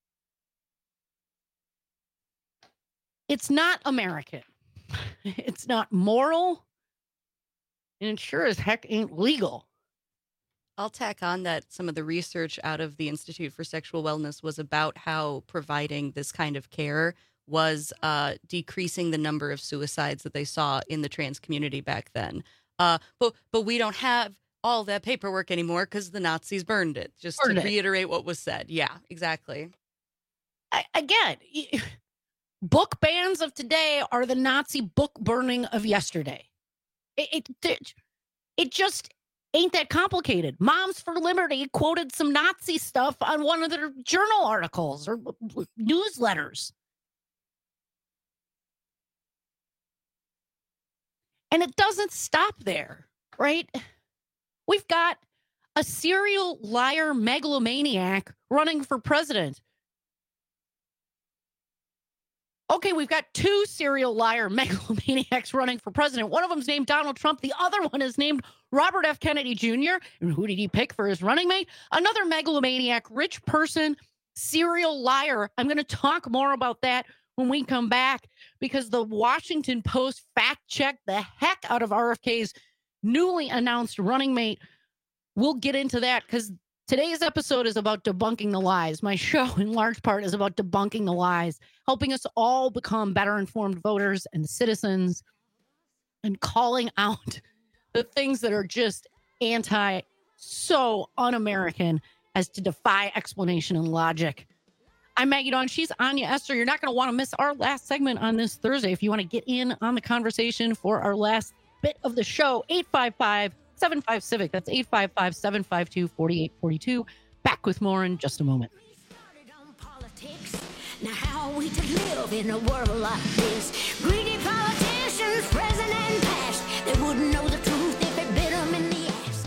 S16: It's not American. It's not moral. And it sure as heck ain't legal.
S1: I'll tack on that some of the research out of the Institute for Sexual Wellness was about how providing this kind of care was decreasing the number of suicides that they saw in the trans community back then. But we don't have all that paperwork anymore because the Nazis burned it, just to reiterate what was said. Yeah, exactly.
S16: Again, book bans of today are the Nazi book burning of yesterday. It just ain't that complicated. Moms for Liberty quoted some Nazi stuff on one of their journal articles or newsletters. And it doesn't stop there, right? We've got a serial liar megalomaniac running for president. Okay, we've got two serial liar megalomaniacs running for president. One of them's named Donald Trump. The other one is named Robert F. Kennedy Jr. And who did he pick for his running mate? Another megalomaniac, rich person, serial liar. I'm going to talk more about that when we come back because the Washington Post fact-checked the heck out of RFK's newly announced running mate. We'll get into that because today's episode is about debunking the lies. My show, in large part, is about debunking the lies, helping us all become better informed voters and citizens, and calling out the things that are just so un-American as to defy explanation and logic. I'm Maggie Dawn. She's Anya Esther. You're not going to want to miss our last segment on this Thursday. If you want to get in on the conversation for our last bit of the show, 855-75-CIVIC. That's 855-752-4842. Back with more in just a moment.
S3: Now how are we to live in a world like this? Greedy politicians, present and past, they wouldn't know the truth if it bit them in the ass.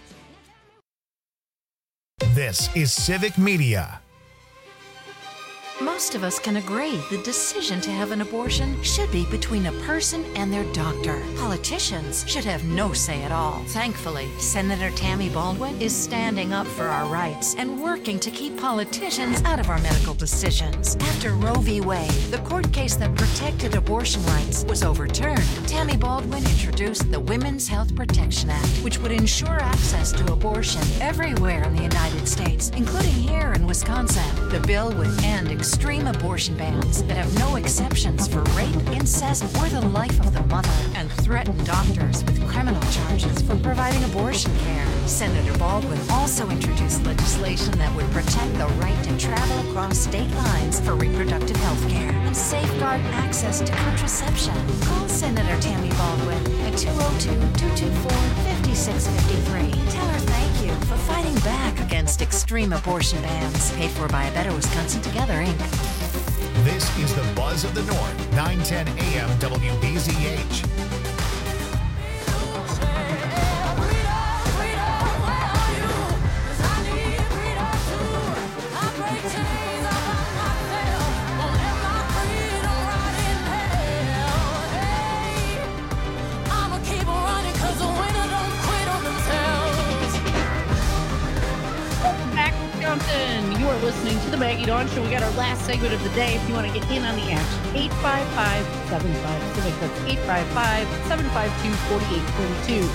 S6: This is Civic Media.
S4: Most of us can agree the decision to have an abortion should be between a person and their doctor. Politicians should have no say at all. Thankfully, Senator Tammy Baldwin is standing up for our rights and working to keep politicians out of our medical decisions. After Roe v. Wade, the court case that protected abortion rights, was overturned, Tammy Baldwin introduced the Women's Health Protection Act, which would ensure access to abortion everywhere in the United States, including here in Wisconsin. The bill would end extreme abortion bans that have no exceptions for rape, incest, or the life of the mother, and threaten doctors with criminal charges for providing abortion care. Senator Baldwin also introduced legislation that would protect the right to travel across state lines for reproductive health care and safeguard access to contraception. Call Senator Tammy Baldwin at 202-224-5653. Tell her thank you for fighting back against extreme abortion bans. Paid for by A Better Wisconsin Together, Inc.
S6: This is the Buzz of the North, 910 AM WBZH.
S16: You are listening to the Maggie Dawn Show. We got our last segment of the day. If you want to get in on the action, 855-75-CIVIC. That's 855-752-4842.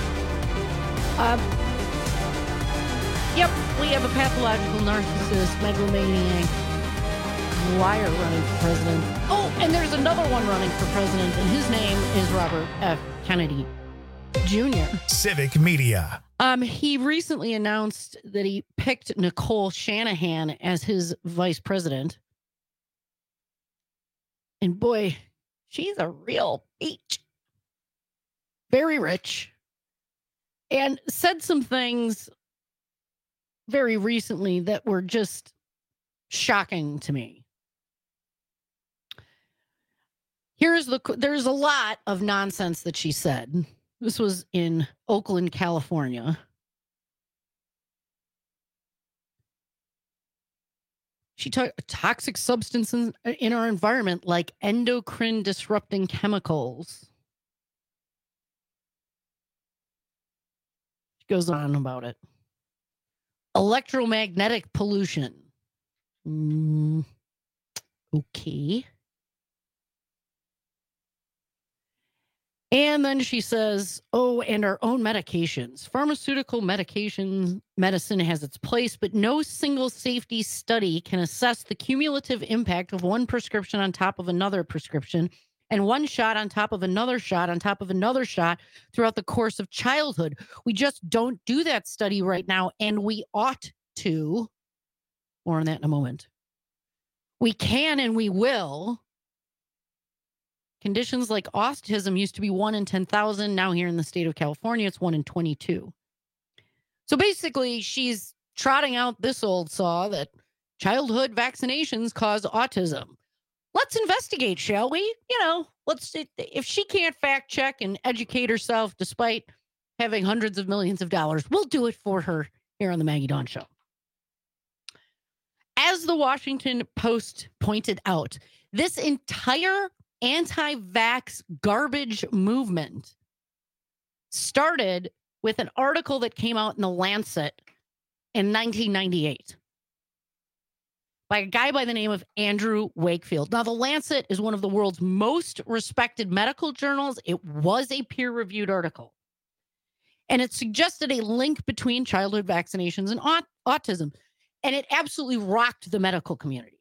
S16: Yep, we have a pathological narcissist, megalomaniac, liar running for president. Oh, and there's another one running for president, and his name is Robert F. Kennedy Jr.
S6: Civic Media.
S16: He recently announced that he picked Nicole Shanahan as his vice president. And boy, she's a real peach. Very rich. And said some things very recently that were just shocking to me. There's a lot of nonsense that she said. This was in Oakland, California. She took toxic substances in our environment like endocrine disrupting chemicals. She goes on about it. Electromagnetic pollution. Okay. And then she says, oh, and our own medications. Pharmaceutical medicine has its place, but no single safety study can assess the cumulative impact of one prescription on top of another prescription and one shot on top of another shot on top of another shot throughout the course of childhood. We just don't do that study right now, and we ought to. More on that in a moment. We can and we will. Conditions like autism used to be 1 in 10,000. Now here in the state of California, it's 1 in 22. So basically, she's trotting out this old saw that childhood vaccinations cause autism. Let's investigate, shall we? If she can't fact check and educate herself despite having hundreds of millions of dollars, we'll do it for her here on the Maggie Dawn Show. As the Washington Post pointed out, this entire anti-vax garbage movement started with an article that came out in The Lancet in 1998 by a guy by the name of Andrew Wakefield. Now, The Lancet is one of the world's most respected medical journals. It was a peer-reviewed article. And it suggested a link between childhood vaccinations and autism. And it absolutely rocked the medical community.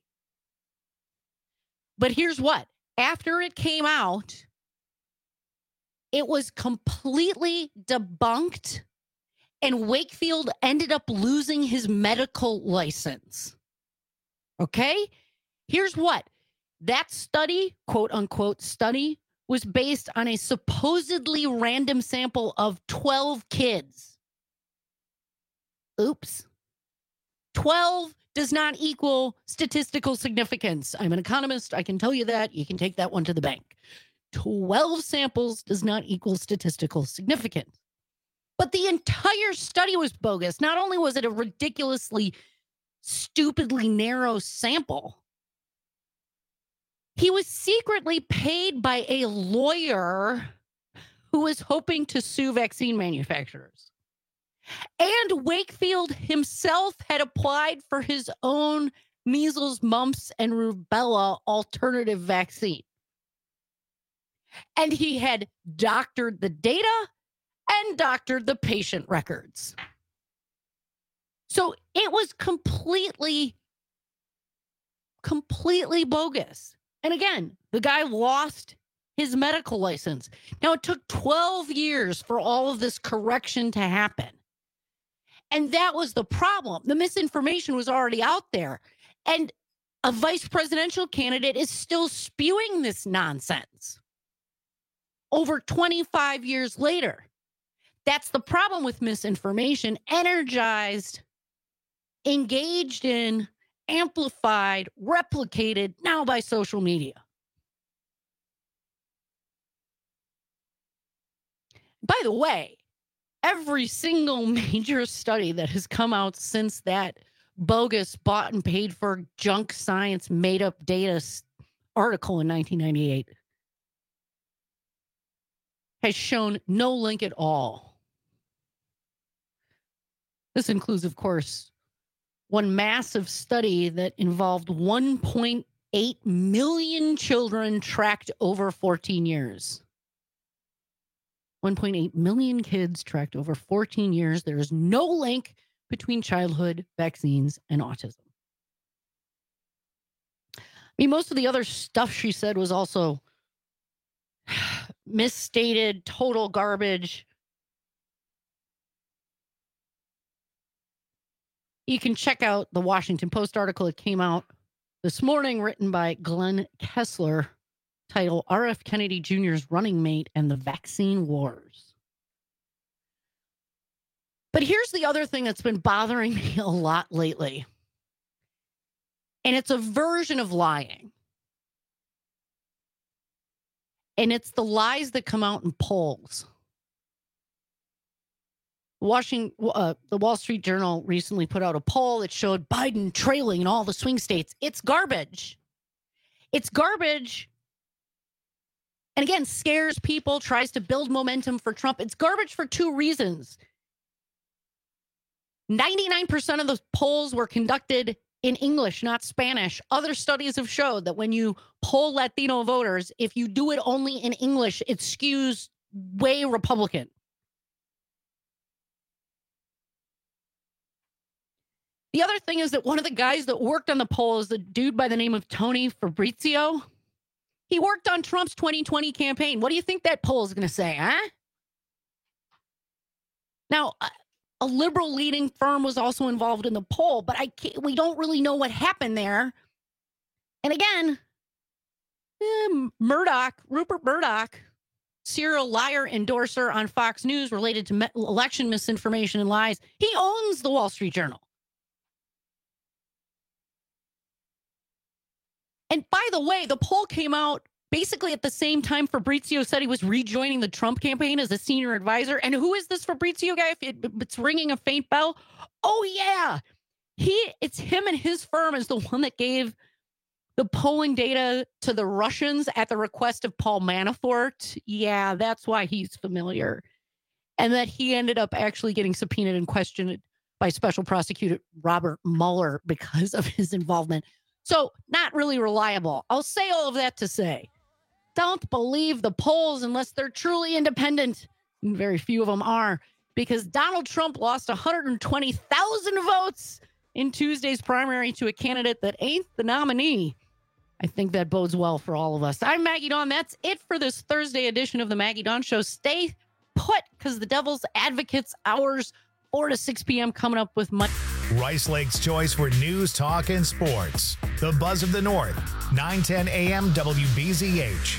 S16: But here's what. After it came out, it was completely debunked, and Wakefield ended up losing his medical license. Okay? Here's what. That study, quote unquote study, was based on a supposedly random sample of 12 kids. Oops. 12 does not equal statistical significance. I'm an economist. I can tell you that. You can take that one to the bank. 12 samples does not equal statistical significance. But the entire study was bogus. Not only was it a ridiculously, stupidly narrow sample, He was secretly paid by a lawyer who was hoping to sue vaccine manufacturers. And Wakefield himself had applied for his own measles, mumps, and rubella alternative vaccine. And he had doctored the data and doctored the patient records. So it was completely bogus. And again, the guy lost his medical license. Now, it took 12 years for all of this correction to happen. And that was the problem. The misinformation was already out there. And a vice presidential candidate is still spewing this nonsense over 25 years later. That's the problem with misinformation. Energized, engaged in, amplified, replicated now by social media. By the way, every single major study that has come out since that bogus, bought and paid for junk science, made up data article in 1998 has shown no link at all. This includes, of course, one massive study that involved 1.8 million children tracked over 14 years. 1.8 million kids tracked over 14 years. There is no link between childhood vaccines and autism. I mean, most of the other stuff she said was also misstated, total garbage. You can check out the Washington Post article that came out this morning, written by Glenn Kessler, titled R.F. Kennedy Jr.'s Running Mate and the Vaccine Wars. But here's the other thing that's been bothering me a lot lately. And it's a version of lying. And it's the lies that come out in polls. The Wall Street Journal recently put out a poll that showed Biden trailing in all the swing states. It's garbage. It's garbage. And again, scares people, tries to build momentum for Trump. It's garbage for two reasons. 99% of the polls were conducted in English, not Spanish. Other studies have showed that when you poll Latino voters, if you do it only in English, it skews way Republican. The other thing is that one of the guys that worked on the poll is a dude by the name of Tony Fabrizio. He worked on Trump's 2020 campaign. What do you think that poll is going to say, huh? Now, a liberal leading firm was also involved in the poll, but we don't really know what happened there. And again, Rupert Murdoch, serial liar endorser on Fox News related to election misinformation and lies, he owns the Wall Street Journal. And by the way, the poll came out basically at the same time Fabrizio said he was rejoining the Trump campaign as a senior advisor. And who is this Fabrizio guy? If it's ringing a faint bell. Oh, yeah. It's him and his firm is the one that gave the polling data to the Russians at the request of Paul Manafort. Yeah, that's why he's familiar. And that he ended up actually getting subpoenaed and questioned by Special Prosecutor Robert Mueller because of his involvement. So not really reliable. I'll say all of that to say, don't believe the polls unless they're truly independent. And very few of them are, because Donald Trump lost 120,000 votes in Tuesday's primary to a candidate that ain't the nominee. I think that bodes well for all of us. I'm Maggie Dawn. That's it for this Thursday edition of the Maggie Dawn Show. Stay put, because the Devil's Advocates hours 4 to 6 p.m. coming up with much.
S6: Rice Lake's choice for news, talk, and sports. The Buzz of the North, 9:10 a.m. WBZH.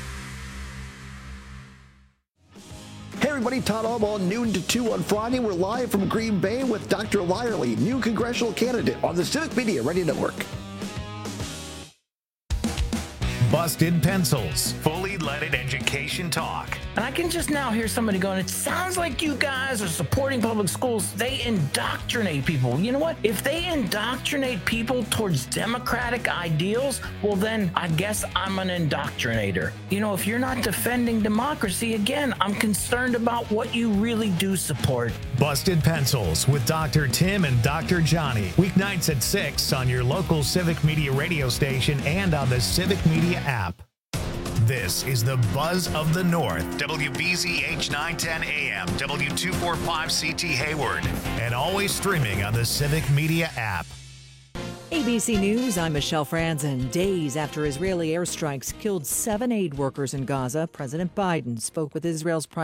S7: Hey everybody, Todd Albaugh, noon to 2 on Friday. We're live from Green Bay with Dr. Lyerly, new congressional candidate on the Civic Media Radio Network.
S6: Busted Pencils, fully leaded education talk.
S9: And I can just now hear somebody going, it sounds like you guys are supporting public schools. They indoctrinate people. You know what? If they indoctrinate people towards democratic ideals, well, then I guess I'm an indoctrinator. You know, if you're not defending democracy, again, I'm concerned about what you really do support.
S6: Busted Pencils with Dr. Tim and Dr. Johnny. Weeknights at 6 on your local Civic Media radio station and on the Civic Media app. This is the Buzz of the North. WBZH 910 AM, W245CT Hayward, and always streaming on the Civic Media app.
S10: ABC News, I'm Michelle Franzen. Days after Israeli airstrikes killed 7 aid workers in Gaza, President Biden spoke with Israel's Prime